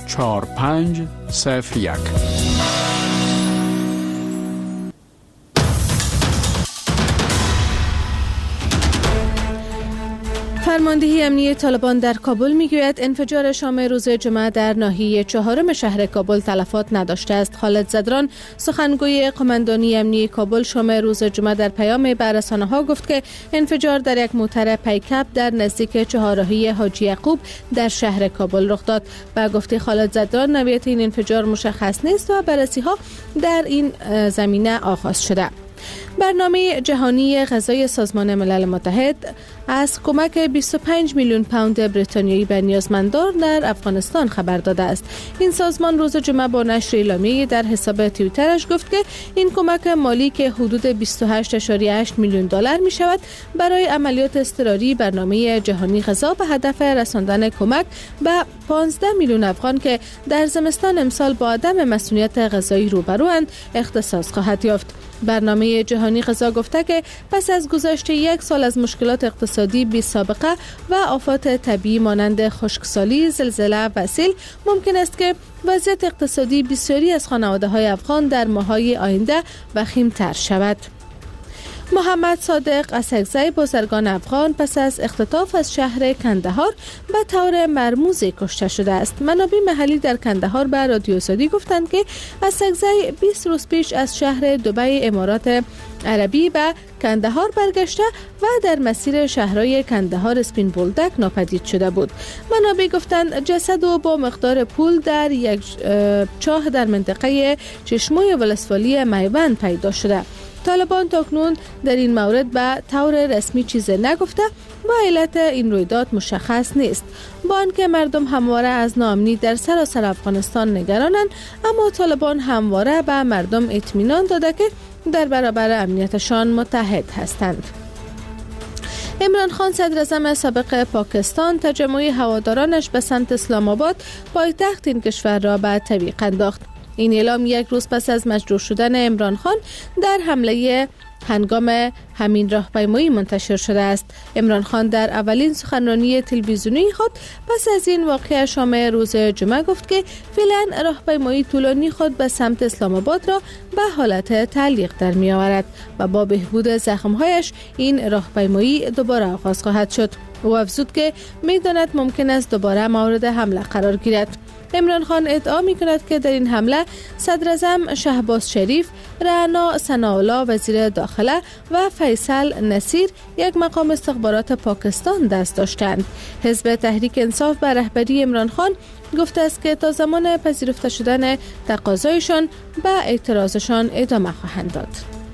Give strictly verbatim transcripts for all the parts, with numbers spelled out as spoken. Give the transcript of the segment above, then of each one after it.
چهار پنج صفر یک. فرماندهی امنیتی طالبان در کابل میگوید انفجار شام روز جمعه در ناحیه چهارم شهر کابل تلفات نداشته است. خالد زدران سخنگوی قماندانی امنیتی کابل شام روز جمعه در پیام به رسانه‌ها گفت که انفجار در یک موتر پیکاپ در نزدیک چهارراهی حاجی یعقوب در شهر کابل رخ داد. با گفته خالد زدران نوعیت این انفجار مشخص نیست و بررسی‌ها در این زمینه آغاز شده. برنامه جهانی غذای سازمان ملل متحد از کمک بیست و پنج میلیون پوند بریتانیایی به نیازمندان در افغانستان خبر داده است. این سازمان روز جمعه با نشر اعلامیه‌ای در حساب توییترش گفت که این کمک مالی که حدود بیست و هشت ممیز هشت میلیون دلار می شود برای عملیات اضطراری برنامه جهانی غذا به هدف رساندن کمک به پانزده میلیون افغان که در زمستان امسال با عدم مسئولیت غذایی روبروند اختصاص خواهد یافت. برنامه جهانی غذا گفته که پس از گذشت یک سال از مشکلات اقتصادی بی سابقه و آفات طبیعی مانند خشکسالی، زلزله و سیل ممکن است که وضعیت اقتصادی بسیاری از خانواده‌های افغان در ماه‌های آینده وخیم‌تر شود. محمد صادق اسکزی بازرگان افغان پس از اختطاف از شهر کندهار به طور مرموزی کشته شده است. منابع محلی در کندهار به رادیو آزادی گفتند که اسکزی بیست روز پیش از شهر دبی امارات عربی به کندهار برگشته و در مسیر شهرهای کندهار اسپین بولدک ناپدید شده بود. منابع گفتند جسد او با مقدار پول در یک چاه در منطقه چشموی ولسوالی میوند پیدا شده. طالبان تاکنون در این مورد به طور رسمی چیزی نگفته و علت این رویداد مشخص نیست. با آنکه مردم همواره از ناامنی در سراسر افغانستان نگرانند، اما طالبان همواره به مردم اطمینان داده که در برابر امنیتشان متحد هستند. عمران خان صدر اعظم سابق پاکستان تجمع هوادارانش به سمت اسلام آباد پایتخت این کشور را به تعویق انداخت. این اعلام یک روز پس از مجروح شدن عمران خان در حمله هنگام همین راهپیمایی منتشر شده است. عمران خان در اولین سخنرانی تلویزیونی خود پس از این واقعه شام روز جمعه گفت که فعلا راهپیمایی طولانی خود به سمت اسلام آباد را به حالت تعلیق در می آورد و با بهبود زخم‌هایش این راهپیمایی دوباره آغاز خواهد شد. او افزود که می داند ممکن است دوباره مورد حمله قرار گیرد. عمران خان ادعا می کند که در این حمله صدر اعظم شهباز شریف، رعنا ثناءالله وزیر داخله و فیصل نصیر یک مقام استخبارات پاکستان دست داشتند. حزب تحریک انصاف به رهبری عمران خان گفته است که تا زمان پذیرفته شدن تقاضایشان به اعتراضشان ادامه خواهند داد.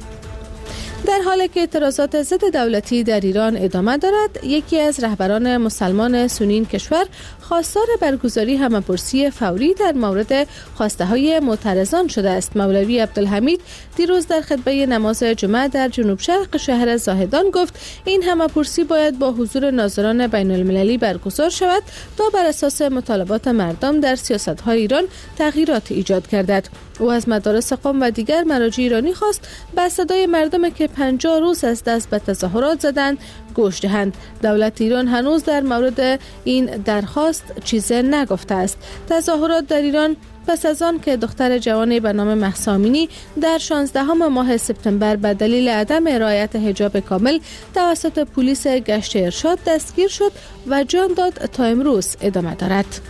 در حالی که اعتراضات ضد دولتی در ایران ادامه دارد، یکی از رهبران مسلمان سنی این کشور خواستار برگزاری همه‌پرسی فوری در مورد خواسته‌های معترضان شده است. مولوی عبدالحمید دیروز در خطبه نماز جمعه در جنوب شرق شهر زاهدان گفت این همه‌پرسی باید با حضور ناظران بین المللی برگزار شود تا بر اساس مطالبات مردم در سیاست‌های ایران تغییرات ایجاد گردد. او از مدارس قم و دیگر مراجع ایرانی خواست به صدای مردم که پنجاه روز از دست به تظاهرات زدند گوش دهند. دولت ایران هنوز در مورد این درخواست چیزی نگفته است. تظاهرات در ایران پس از آن که دختر جوانی به نام مهسا امینی در شانزدهم ماه سپتامبر به دلیل عدم رعایت حجاب کامل توسط پلیس گشت ارشاد دستگیر شد و جان داد تا امروز ادامه دارد.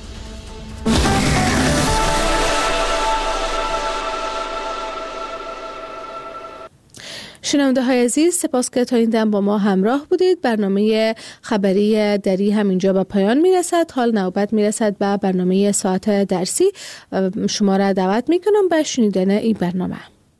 شنونده های عزیز، سپاس که تا این دم با ما همراه بودید. برنامه خبری دری همینجا به پایان میرسد. حال نوبت میرسد به برنامه ساعت درسی. شما را دعوت میکنم به شنیدن این برنامه.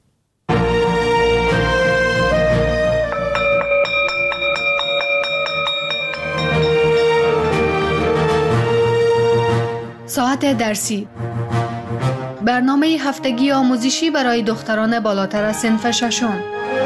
ساعت درسی، برنامه هفتگی آموزشی برای دختران بالاتر از صنف ششم.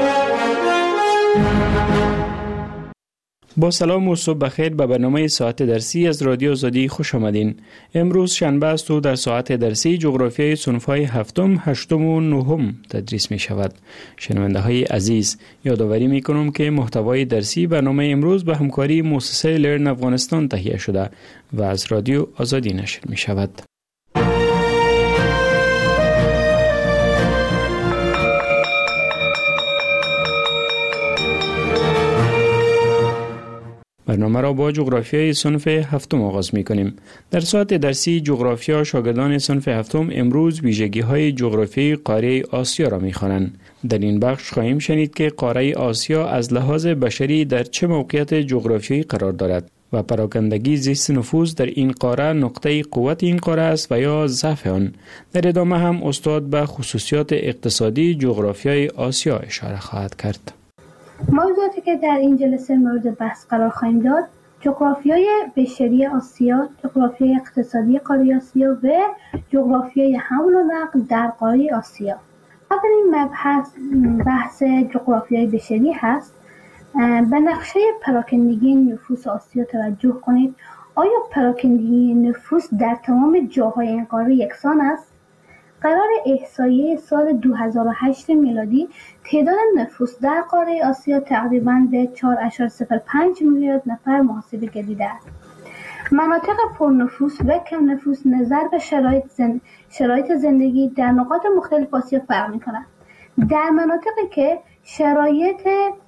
با سلام و صبح بخیر به برنامه ساعت درسی از رادیو آزادی خوش آمدین. امروز شنبه است و در ساعت درسی جغرافیای صنف‌های هفتم، هشتم و نهم تدریس می شود. شنونده های عزیز، یادآوری می کنم که محتوای درسی برنامه امروز به همکاری مؤسسه لرن افغانستان تهیه شده و از رادیو آزادی نشر می شود. برنامه را با جغرافیای صنف هفتم آغاز می کنیم. در ساعت درسی جغرافیا شاگردان صنف هفتم امروز ویژگی های جغرافیایی قاره آسیا را می خوانند. در این بخش خواهیم شنید که قاره آسیا از لحاظ بشری در چه موقعیت جغرافیایی قرار دارد و پراکندگی زیست نفوس در این قاره نقطه قوت این قاره است و یا ضعف آن. در ادامه هم استاد به خصوصیات اقتصادی جغرافیای آسیا اشاره خواهد کرد. موضوعاتی که در این جلسه مورد بحث قرار خواهیم داد: جغرافیای بشری آسیا، جغرافیای اقتصادی قاره آسیا و جغرافیای حمل و نقل در قاره آسیا. اولین مبحث بحث جغرافیای بشری هست. به نقشه پراکندگی نفوس آسیا توجه کنید. آیا پراکندگی نفوس در تمام جاهای این قاره یکسان است؟ قرار احصایه سال دو هزار و هشت میلادی تعداد نفوس در قاره آسیا تقریباً به چهار ممیز صفر پنج میلیارد نفر محاسبه گردیده است. مناطق پرنفوس و کم نفوس نظر به شرایط, زند... شرایط زندگی در نقاط مختلف آسیا فرق می‌کند. در مناطقی که شرایط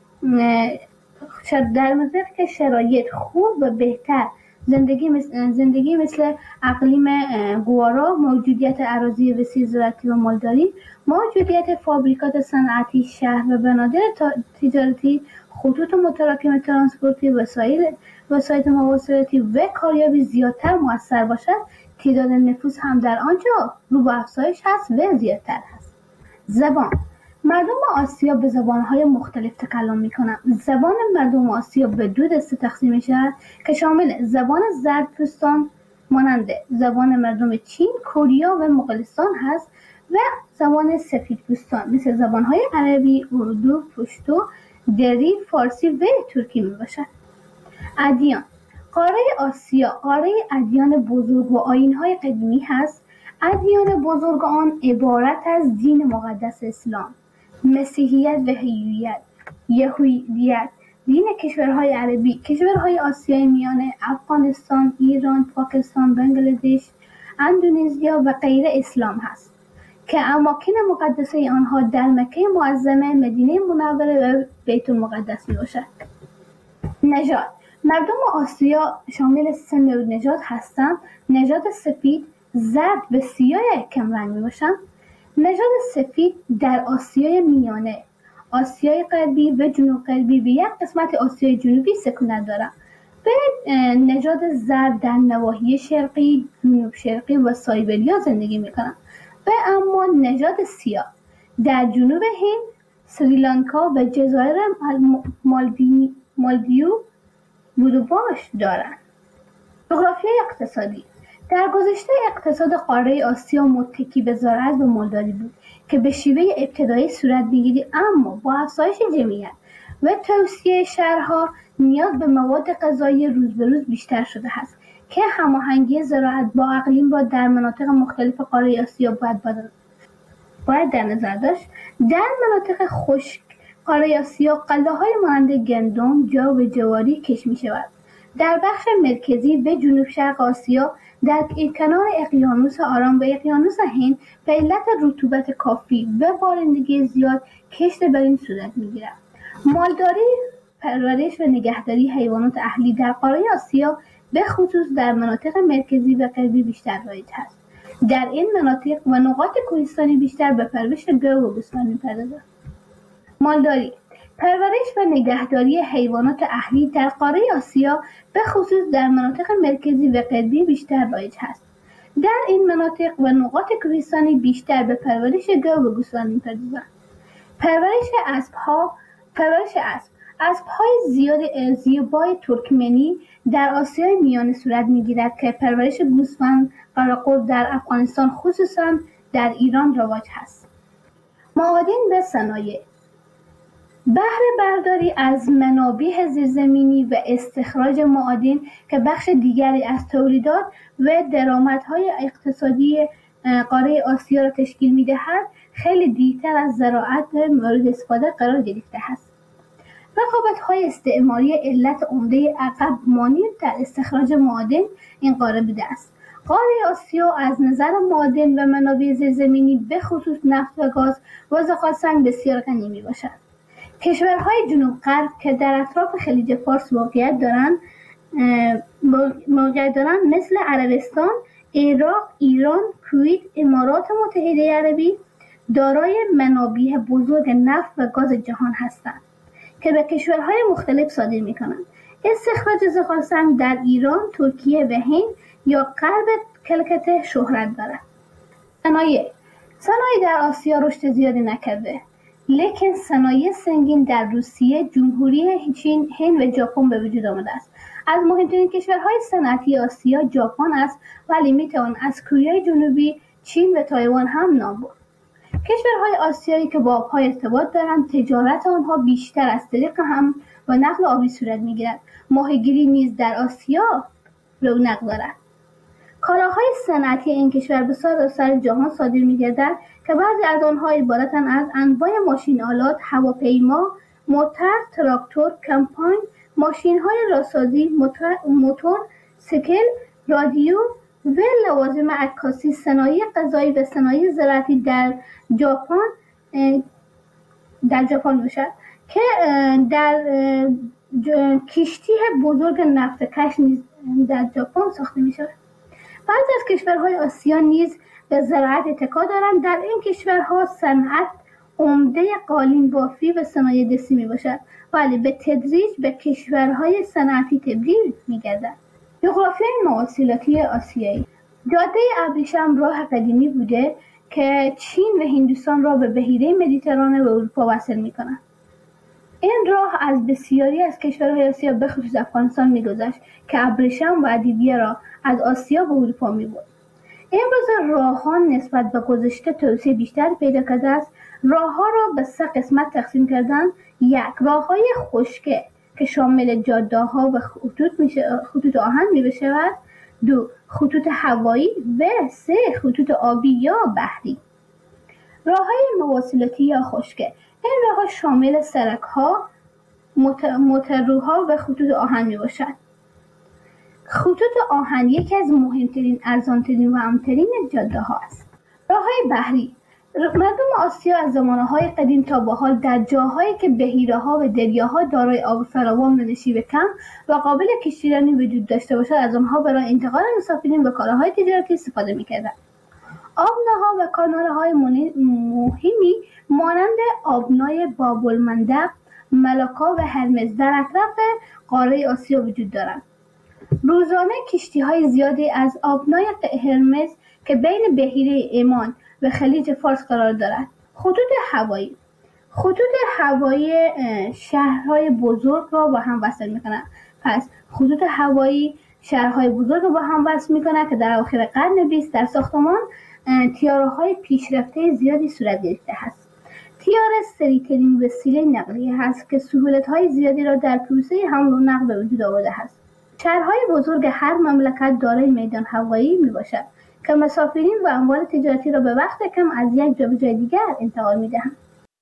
در مناطقی که شرایط خوب و بهتر زندگی مثل, زندگی مثل اقلیم گوارا، موجودیت اراضی وسیع زراعتی و مالداری، موجودیت فابریکات صنعتی، شهر و بنادر تجارتی، خطوط متراکم ترانسپورتی، وسایل وسایل مواصلاتی و کاریابی زیادتر مؤثر باشد، تعداد نفوس هم در آنجا رو به افزایش هست و زیادتر هست. زبان: مردم آسیا به زبان‌های مختلف تکلم می‌کنند. زبان مردم آسیا به دو دسته تقسیم می‌شود که شامل زبان زردپوستان مانند زبان مردم چین، کره و مغولستان هست و زبان سفیدپوستان مثل زبان‌های عربی، اردو، پشتو، دری، فارسی و ترکی میباشد. ادیان: قاره آسیا قاره ادیان بزرگ و آیین‌های قدیمی هست. ادیان بزرگ آن عبارت از دین مقدس اسلام، مسیحیت و هیویت، یهودیت، دین کشورهای عربی، کشورهای آسیای میانه، افغانستان، ایران، پاکستان، بنگلادش، اندونزیا و غیره اسلام هست که اماکن مقدسه آنها در مکه معظمه، مدینه منوره و بیت المقدس می باشد. نژاد: مردم آسیا شامل سه نوع نژاد هستند. نژاد سفید، زرد و سیاه کم رنگ می باشند. نژاد سفید در آسیای میانه، آسیای غربی و جنوب غربی و یک قسمت آسیای جنوبی سکونت دارند. و نژاد زرد در نواحی شرقی، جنوب شرقی و سایبریا زندگی میکنند. و اما نژاد سیاه در جنوب هند، سریلانکا و جزایر مالدیو بودوباش دارند. جغرافیای اقتصادی: در گذشته اقتصاد قاره آسیا متکی به زراعت و مالداری بود که به شیوه ابتدایی صورت می‌گیرد، اما با افزایش جمعیت و توسعه شهرها نیاز به مواد غذایی روز به روز بیشتر شده است که هماهنگی زراعت با اقلیم را در مناطق مختلف قاره آسیا باید باید در نظر داشت. در مناطق خشک قاره آسیا غله‌های مانند گندم، جو و جواری کشت می‌شود. در بخش مرکزی و جنوب شرق آسیا در کنار اقیانوس آرام و اقیانوس هند به علت رطوبت کافی و بارندگی زیاد کشت بر این صورت می‌گیرد. مالداری، پرورش و نگهداری حیوانات اهلی در قاره آسیا به خصوص در مناطق مرکزی و غربی بیشتر رایج است. در این مناطق و نقاط کوهستانی بیشتر به پرورش گاو و گوسفند می‌پردازند. مالداری، پرورش و نگهداری حیوانات اهلی در قاره آسیا به خصوص در مناطق مرکزی و غربی بیشتر رایج است. در این مناطق و نقاط کوهستانی بیشتر به پرورش گاو و گوسفند می‌پردازند. پرورش اسب‌ها، پرورش اسب اسب‌های زیاد زیبای ترکمنی در آسیای میانه صورت می‌گیرد که پرورش گوسفند قراقل در افغانستان خصوصاً در ایران رواج است. معادن و صنایع: بهره برداری از منابع زیرزمینی و استخراج معادن که بخش دیگری از تولیدات و درآمدهای اقتصادی قاره آسیا را تشکیل می‌دهد، خیلی دیرتر از زراعت مورد استفاده قرار گرفته است. رقابت‌های استعماری علت عمده عقب مانی در استخراج معادن این قاره بوده است. قاره آسیا از نظر معادن و منابع زیرزمینی به خصوص نفت و گاز و زغال سنگ بسیار غنی میباشد. کشورهای جنوب غرب که در اطراف خلیج فارس موقعیت دارند موقعیت دارند مثل عربستان، عراق، ایران، کویت، امارات متحده عربی دارای منابع بزرگ نفت و گاز جهان هستند که به کشورهای مختلف صادر می‌کنند. استخراج زغال سنگ در ایران، ترکیه و هند یا غرب کلکته شهرت دارد. صنایع صنایع در آسیا رشد زیادی نکرده، لیکن صنایع سنگین در روسیه، جمهوری چین، هند و ژاپن به وجود آمده است. از مهمترین کشورهای صنعتی آسیا ژاپن است، ولی میتوان از کره جنوبی، چین و تایوان هم نام برد. کشورهای آسیایی که با آبها ارتباط دارند، تجارت آنها بیشتر از طریق هم و نقل آبی صورت میگیرد. ماهیگیری نیز در آسیا رونق دارد. کالاهای صنعتی این کشور به سراسر جهان صادر می‌گردد که بعضی از آنها عبارتند از انواع ماشین آلات، هواپیما، موتور، تراکتور، کمپاین، ماشین‌های راهسازی، موتور، سیکل، رادیو و لوازم عکاسی. صنایع غذایی و صنایع زراعتی در ژاپن در ژاپن باشد که در کشتی بزرگ نفت کش نیز در ژاپن ساخته می‌شود. بعضی از کشورهای آسیا نیز به زراعت اتکا دارند. در این کشورها صنعت عمده قالین بافی و صنایع دستی میباشد، ولی به تدریج به کشورهای صنعتی تبدیل میگردد. جغرافیای مواصلاتی آسیایی جاده ابریشم راه قدیمی بوده که چین و هندوستان را به بحیره مدیترانه و اروپا وصل میکند. این راه از بسیاری از کشورهای آسیا به خصوص افغانستان میگذشت که ابریشم و ادویه را از آسیا به اروپا میبرد. امروز راه‌ها نسبت به گذشته توسعه بیشتر پیدا کرده است. راه‌ها را به سه قسمت تقسیم کردن: یک، راه‌های خشکی که شامل جاده‌ها و خطوط میشه خطوط آهن می‌شود. دو، خطوط هوایی و سه، خطوط آبی یا بحری. راه‌های مواصلاتی یا خشکی این راه‌ها شامل سرک‌ها، موتورها و خطوط آهن میباشد. خطوط آهن یکی از مهمترین، ارزانترین و امن‌ترین جاده‌ها است. راه‌های بحری مردم آسیا از زمانه‌های قدیم تا به حال در جاهایی که بحیره‌ها و دریاها دارای آب فراوان و نشیب کم و قابل کشتیرانی وجود داشته باشد از آنها برای انتقال مسافرین و کالاهای تجارتی استفاده می‌کردند. آبناها و کانال‌های مهمی مانند آبنای باب‌المندب، ملاکا و هرمز در اطراف قاره آسیا وجود دارند. روزانه کشتی‌های زیادی از آبنای هرمز که بین بحیره عمان و خلیج فارس قرار دارد. خطوط هوایی خطوط هوایی شهرهای بزرگ را با هم وصل می‌کنند. پس خطوط هوایی شهرهای بزرگ را با هم وصل می‌کند که در اواخر قرن بیست در ساختمان طیاره‌های پیشرفته زیادی صورت گرفته است. طیاره سریع‌ترین وسیله نقلیه است که سهولت‌های زیادی را در پروسه حمل و نقل به وجود آورده است. شهرهای بزرگ هر مملکت دارای میدان هوایی میباشد که مسافرین و اموال تجارتی را به وقت کم از یک جا به جای دیگر انتقال میدهند.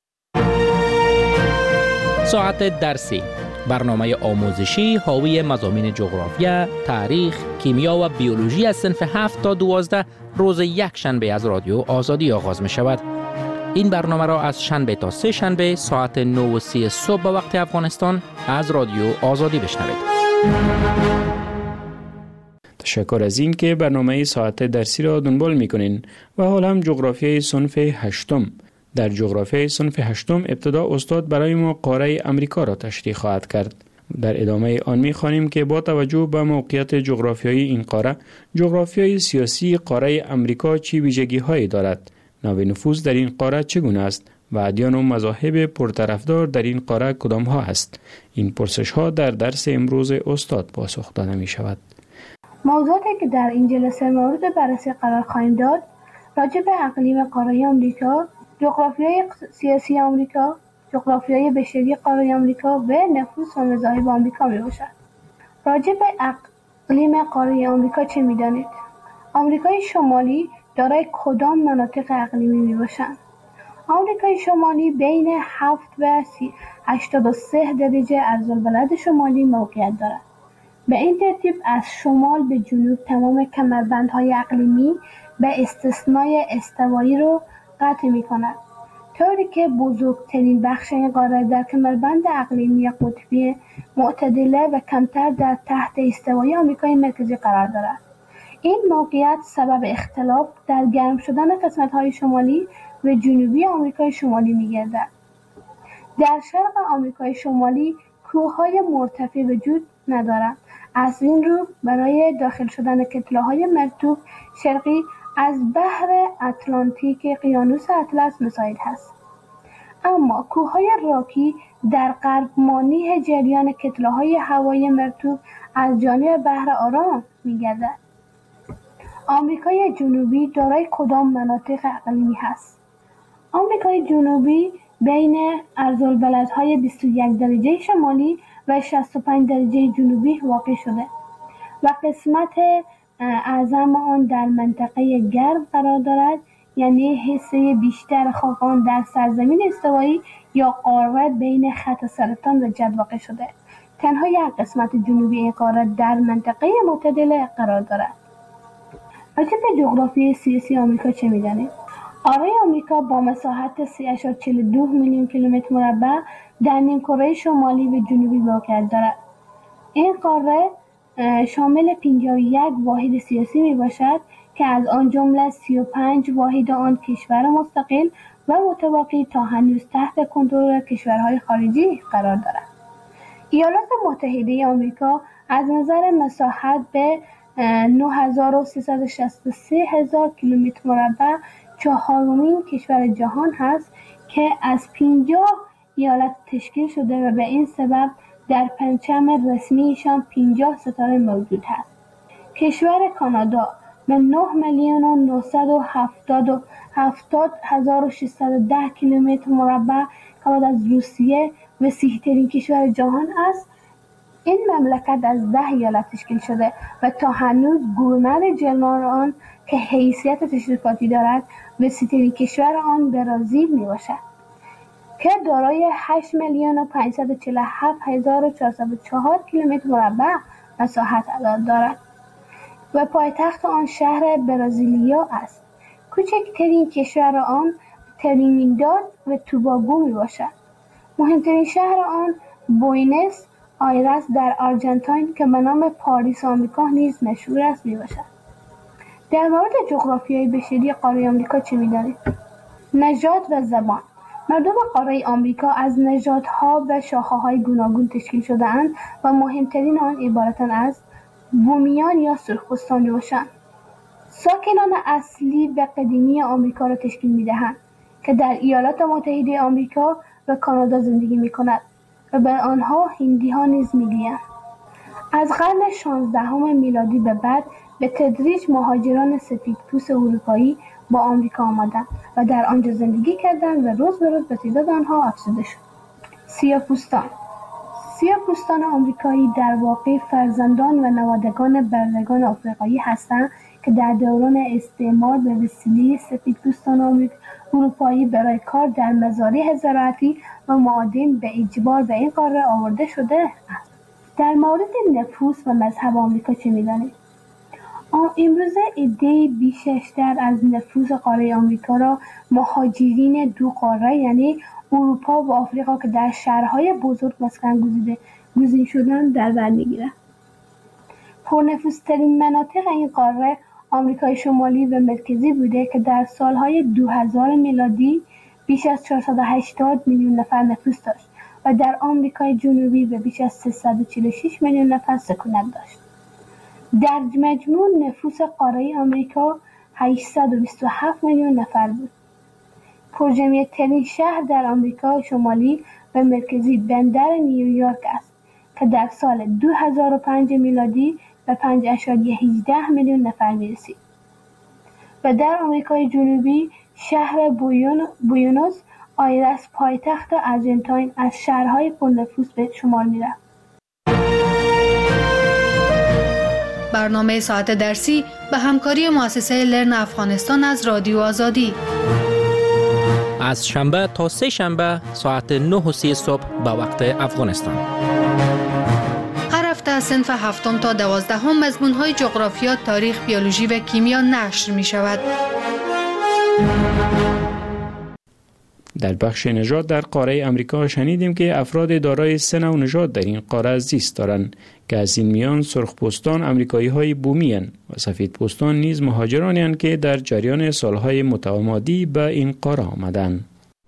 ساعت درسی، برنامه آموزشی حاوی مضامین جغرافیا، تاریخ، کیمیا و بیولوژی از صنف هفت تا دوازده روز یک شنبه از رادیو آزادی آغاز می شود. این برنامه را از شنبه تا سه شنبه ساعت نه و سی صبح به وقت افغانستان از رادیو آزادی بشنوید. تشکر از این که برنامه ساعت درسی را دنبال میکنین و حالا هم جغرافیای صنف هشتم. در جغرافیای صنف هشتم ابتدا استاد برای ما قاره امریکا را تشریح خواهد کرد. در ادامه آن میخوانیم که با توجه به موقعیت جغرافیایی این قاره، جغرافیای سیاسی قاره امریکا چه ویژگی‌هایی دارد؟ نوع نفوذ در این قاره چگونه است و ادیان و مذاهب پرطرفدار در این قاره کدام ها است؟ این پرسش ها در درس امروز استاد پاسخ داده می شود. موضوعاتی که در این جلسه مورد بررسی قرار خواهیم داد راجع به اقلیم قاره آمریکا، جغرافیای سیاسی آمریکا، جغرافیای بشری قاره آمریکا و نفوذ و مذاهب آمریکا می باشد. راجع به اقلیم قاره آمریکا چه می دانید؟ آمریکای شمالی دارای کدام مناطق اقلیمی می باشند؟ آمریکای شمالی بین هفت و هشتاد و سه درجه عرض‌البلد شمالی موقعیت دارد. به این ترتیب از شمال به جنوب تمام کمربندهای اقلیمی به استثنای استوایی رو قطع می‌کند، طوری که بزرگترین بخش این قاره در کمربند اقلیمی قطبی معتدله و کمتر در تحت استوایی آمریکای مرکزی قرار دارد. این موقعیت سبب اختلاف در گرم شدن قسمت‌های شمالی و جنوبی آمریکای شمالی می‌گردد. در شرق آمریکای شمالی کوه‌های مرتفع وجود ندارند. از این رو برای داخل شدن کتله‌های مرطوب شرقی از بحر اتلانتیک اقیانوس اطلس مساعد است. اما کوه‌های راکی در غرب مانع جریان کتله‌های هوایی مرطوب از جانب بحر آرام می‌گردد. آمریکای جنوبی دارای کدام مناطق اقلیمی هست؟ آمریکای جنوبی بین عرض‌البلدهای بیست و یک درجه شمالی و شصت و پنج درجه جنوبی واقع شده و قسمت اعظم آن در منطقه گرم قرار دارد، یعنی حصه بیشتر خاک آن در سرزمین استوایی یا قاره بین خط سرطان و جد واقع شده. تنها یک قسمت جنوبی این قاره در منطقه معتدله قرار دارد. راجع به جغرافی سیاسی آمریکا چه می‌دانید؟ قاره آمریکا با مساحت سه ممیز چهل و دو میلیون کیلومتر مربع در نیمکره شمالی و جنوبی واقعیت دارد. این قاره شامل پنجاه و یک واحد سیاسی می باشد که از آن جمله سی و پنج واحد آن کشور مستقل و متوالی تا هنوز تحت کنترل کشورهای خارجی قرار دارد. ایالات متحده آمریکا از نظر مساحت به نه هزار و سیصد و شصت و سه هزار کیلومتر مربع چهارمین کشور جهان هست که از پنجاه ایالت تشکیل شده و به این سبب در پرچم رسمیشان پنجاه ستاره موجود است. کشور کانادا به نه میلیون و نهصد و هفتاد هزار و ششصد و ده کیلومتر مربع که بعد از روسیه وسیع‌ترین کشور جهان است. این مملکت از ده ایالت تشکیل شده و تا هنوز گورنر جنرال آن که حیثیت تشریفاتی دارد وسیع‌ترین کشور آن برزیل میباشد که دارای هشت میلیون و پانصد و چهل و هفت هزار و چهارصد و چهار کیلومتر مربع مساحت دارد و پایتخت آن شهر برزیلیا است. کوچکترین کشور آن ترینیداد و توباگو میباشد. مهمترین شهر آن بوینس آیرس در آرژانتین که به نام پاریس آمریکا نیز مشهور است میباشد. در مورد جغرافیای بشری قاره آمریکا چه می‌دانید؟ نژاد و زبان. مردم قاره آمریکا از نژادها و شاخه‌های گوناگون تشکیل شده‌اند و مهمترین آن عبارتند از بومیان یا سرخپوستان میباشند. ساکنان اصلی و قدیمی آمریکا را تشکیل می‌دهند که در ایالات متحده آمریکا و کانادا زندگی می‌کنند و به آنها هندی‌ها نیز می‌گویند. از قرن شانزدهم میلادی به بعد به تدریج مهاجران سفیدپوست اروپایی با آمریکا آمدند و در آنجا زندگی کردند و روز به روز به تعداد آنها افزوده شد. سیاه‌پوستان سیاه‌پوستان آمریکایی در واقع فرزندان و نوادگان برندگان آفریقایی هستند که در دوران استعمار به وسیله سفیدپوستان اروپایی برای کار در مزارع زراعتی و معادن به اجبار به این قاره آورده شده است. در مورد نفوس و مذهب آمریکا چه می‌دانید؟ امروزه عده‌ای بیشتر از نفوس قاره آمریکا را مهاجرین دو قاره یعنی اروپا و آفریقا که در شهرهای بزرگ مسکن گزیده گزین شدن در بر می‌گیرند. پرنفوذترین مناطق این قاره آمریکای شمالی و مرکزی بوده که در سالهای دو هزار میلادی بیش از چهارصد و هشتاد میلیون نفر نفوذ داشت و در آمریکای جنوبی به بیش از سیصد و چهل و شش میلیون نفر سکونت داشت. در مجموع نفوس قاره آمریکا هشتصد و بیست و هفت میلیون نفر بود. پرجمعیت‌ترین شهر در آمریکا شمالی و مرکزی بندر نیویورک است که در سال دو هزار و پنج میلادی به پنج ممیز هجده میلیون نفر می‌رسید. و در آمریکای جنوبی شهر بوینوس آیرس پایتخت آرژانتین از شهرهای پرنفوذ به شمار می‌رفت. برنامه ساعت درسی به همکاری مؤسسه لرن افغانستان از رادیو آزادی. از شنبه تا سه شنبه ساعت نه و سی صبح به وقت افغانستان. هر هفته از صنف هفتم تا دوازدهم مضمون‌های جغرافیا، تاریخ، بیولوژی و کیمیا نشر می شود. در بخش نژاد در قاره امریکا شنیدیم که افراد دارای سه نوع نژاد در این قاره زیست دارند که از این میان سرخپوستان امریکایی های بومی هستند و سفیدپوستان نیز مهاجرانی هستند که در جریان سالهای متمادی به این قاره آمدند.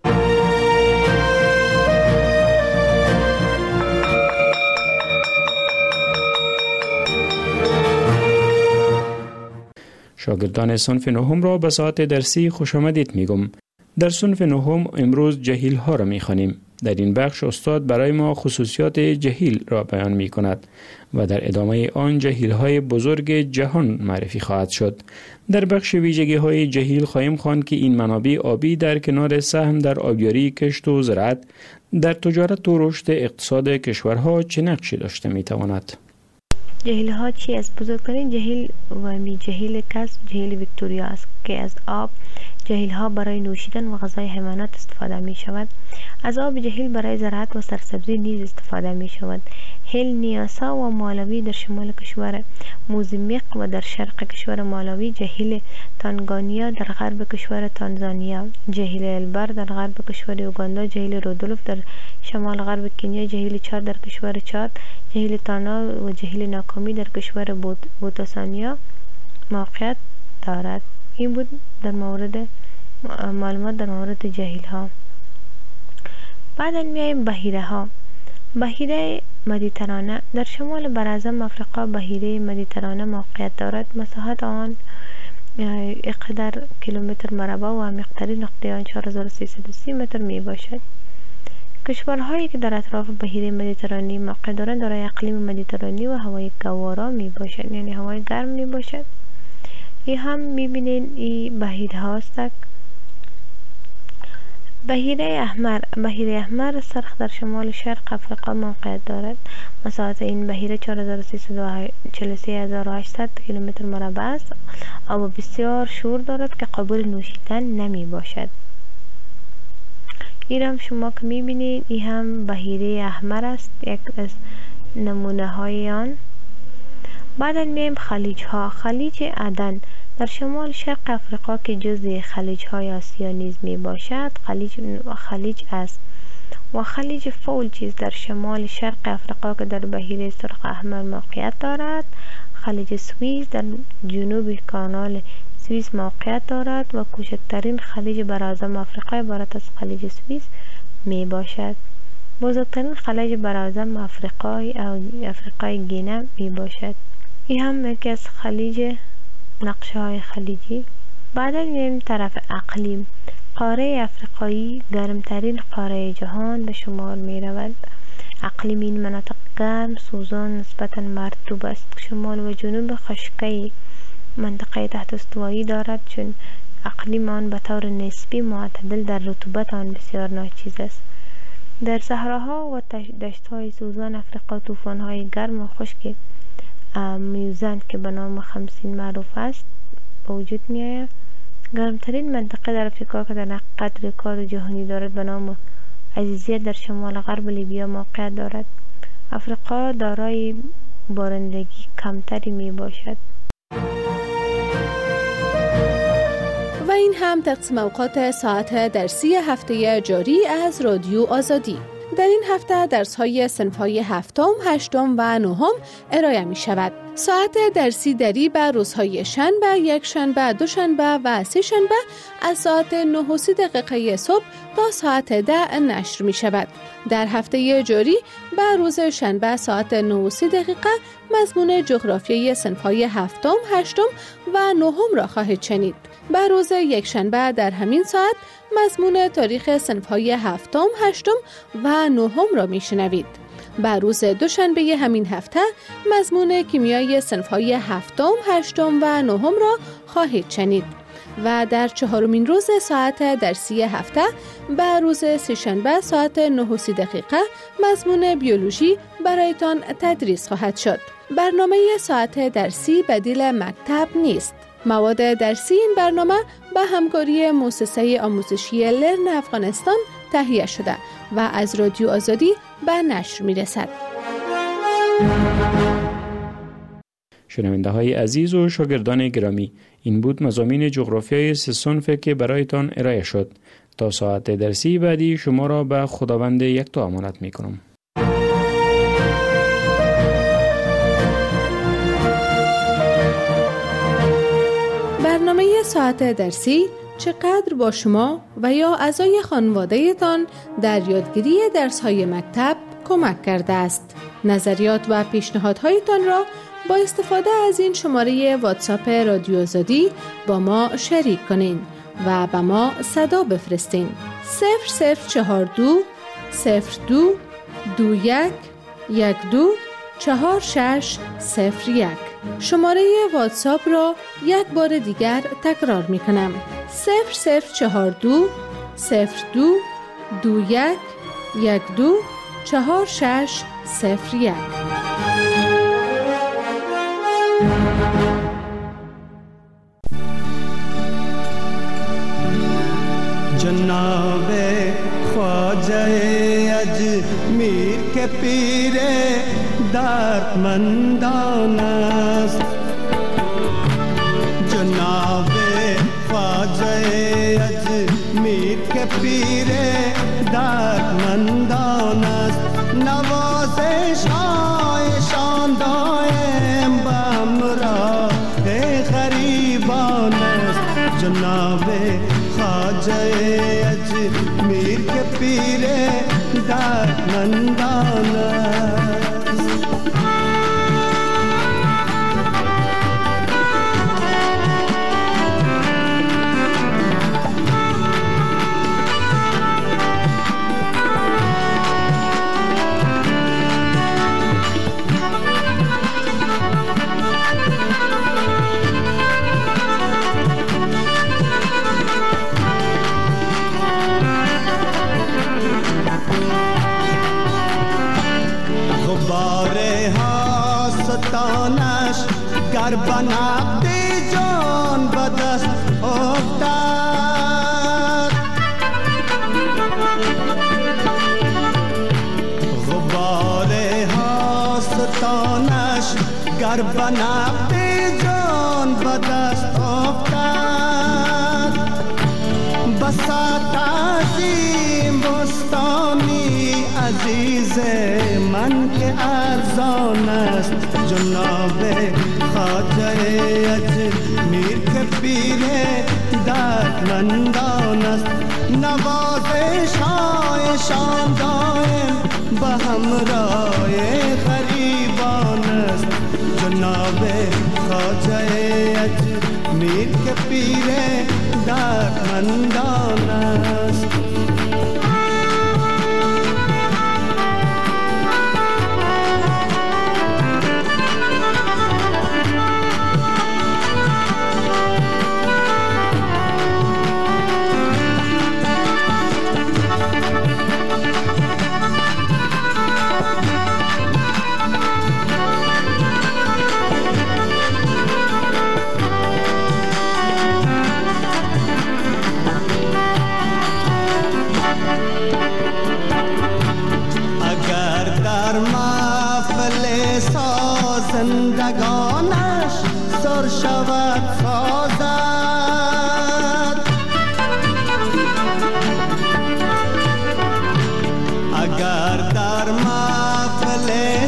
شاگردان صنف نهم را به ساعت درسی خوش آمدید میگم. در صنف نهم امروز جهیل ها را می خوانیم. در این بخش استاد برای ما خصوصیات جهیل را بیان می کند و در ادامه آن جهیل های بزرگ جهان معرفی خواهد شد. در بخش ویژگی های جهیل خواهیم خواند که این منابع آبی در کنار سهم در آبیاری، کشت و زراعت در تجارت و رشد اقتصاد کشورها چه نقشی داشته می تواند. جهیل ها چی است؟ بزرگترین جهیل و می جهیل کس جهیل ویکتوریا است که از آب جهیل ها برای نوشیدن و غذای حیوانات استفاده می شود. از آب جهیل برای زراعت و سرسبزی نیز استفاده می شود. هل، نیاسا و مالاوی در شمال کشور موزامبیق و در شرق کشور مالاوی، جهیل تانگانیا در غرب کشور تانزانیا، جهیل البر در غرب کشور اوگاندا، جهیل رودولف در شمال غرب کنیا، جهیل چاد در کشور چاد، جهیل تانا و جهیل ناکامی در کشور بوتسوانیا موقعیت دارد. این بود در مورد معلومات در مورد جهیل ها. بعدا میایم بحیره ها. بحیره مدیترانه در شمال براعظم افریقا بحیره مدیترانه موقعیت دارد. مساحت آن اقدر کیلومتر مربع و عمیق‌ترین نقطه آن چهار هزار و سیصد و سی متر می باشد. کشورهایی که در اطراف بحیره مدیترانه موقع دارند دارای اقلیم مدیترانه و هوای گوارا می باشد، یعنی هوای گرم می باشد. این هم میبینین این بحیره هاست. بحیره احمر. بحیره احمر سرخ در شمال شرق افریقا موقعیت دارد. مساحت این بحیره چهار هزار و سیصد و چهل و سه هزار و هشتصد کیلومتر مربع است. آب بسیار شور دارد که قابل نوشیدن نمی باشد. این هم شما که میبینید این هم بحیره احمر است، یک از نمونه های آن. بعدا میایم خلیج ها. خلیج عدن در شمال شرق افریقا که جزء خلیج های آسیا نیز می باشد خلیج خلیج است و خلیج فولجیز در شمال شرق افریقا که در بحیره سرخ احمر موقعیت دارد. خلیج سوئیس در جنوب کانال سوئیس موقعیت دارد و کوچکترین خلیج براعظم افریقا عبارت از خلیج سوئیس می باشد. بزرگترین خلیج براعظم افریقای افریقای گینه می باشد. این هم یکی از خلیج نقشه های خلیجی. بعدا میایم طرف اقلیم. قاره افریقایی گرمترین قاره جهان به شمار می رود. اقلیم این مناطق گرم، سوزان، نسبتا مرطوب است. شمال و جنوب خشکی منطقه تحت استوایی دارد چون اقلیم آن به طور نسبی معتدل در رطوبت آن بسیار ناچیز است. در صحراها و دشت‌های سوزان افریقا طوفان‌های گرم و خشک میوزند که به نام خمسین معروف است به وجود میآید. گرمترین منطقه در افریقا که در حقیقت رکورد جهانی دارد به نام عزیزیه در شمال غرب لیبیا موقعیت دارد. افریقا دارای بارندگی کمتری می باشد. و این هم تقسیم اوقات ساعت درسی هفته جاری از رادیو آزادی. در این هفته درس‌های صنف‌های هفتم، هشتم و نهم ارائه می شود. ساعت درسی دری به روزهای شنبه، یک شنبه، دو شنبه و سه شنبه از ساعت نه و سی دقیقه صبح تا ساعت ده نشر می شود. در هفته جاری به روز شنبه ساعت نه و سی دقیقه مضمون جغرافیای صنف‌های هفتم، هشتم و نهم را خواهید شنید. به روز یک شنبه در همین ساعت مضمون تاریخ صنف‌های هفتم، هشتم و نهم را میشنوید. به روز دوشنبه همین هفته مضمون کیمیای صنف‌های هفتم، هشتم و نهم را خواهید شنید. و در چهارمین روز ساعت درسی هفته به روز سه‌شنبه ساعت نه و سی دقیقه مضمون بیولوژی برایتان تدریس خواهد شد. برنامه ساعت درسی بدیل مکتب نیست. مواد درسی این برنامه به همکاری مؤسسه آموزشی لرن افغانستان تهیه شده و از رادیو آزادی به نشر می رسد. شنونده های عزیز و شاگردان گرامی، این بود مضامین جغرافیای سه صنفی که برایتان ارائه شد. تا ساعت درسی بعدی شما را به خداوند یکتا امانت می کنم. برنامه ساعت درسی چقدر با شما و یا اعضای خانواده تان در یادگیری درس‌های مکتب کمک کرده است. نظریات و پیشنهادهایتان را با استفاده از این شماره واتساپ رادیو آزادی با ما شریک کنین و به ما صدا بفرستین. صفر صفر چهار دو صفر دو دو یک یک دو چهار شش صفر یک. شماره واتساپ را یک بار دیگر تکرار می کنم. صفر صفر چهار دو صفر دو دو یک یک دو چهار شش صفر یک. جناب خواجه اجمیر کے پیر دردمندان است. جناب خواجه اجمیر کے پیر دردمندان است. نوازش هایشان دائم به همراه غریبان است. جناب خواجه اجمیر کے پیر دردمندان است. گر بنقد جان به دست افتد، غبار هاستانش گر بنقد جان به دست افتد. بساط عظیم بستانی عزیز من که ارزان است. جناب خواجه اجمیر کے پیر دردمندان است. نوازش هایشان دائم به همراه غریبان است. جناب خواجه اجمیر کے پیر دردمندان است. زندگانش سر شود سازد. اگر در محفل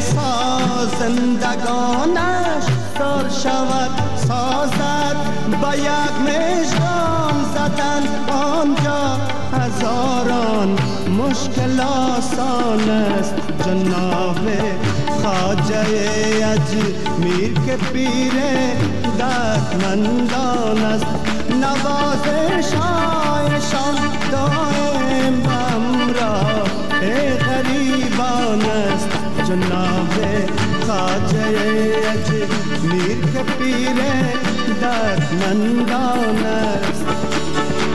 زندگانش سر شود سازد، با یک مژگان زدن آنجا هزاران مشکل آسان است. جناب خواجه اجمیر کے پیر دردمندان است. نوازش هایشان دائم همراه غریبان است. جناب خواجه اجمیر کے پیر دردمندان است.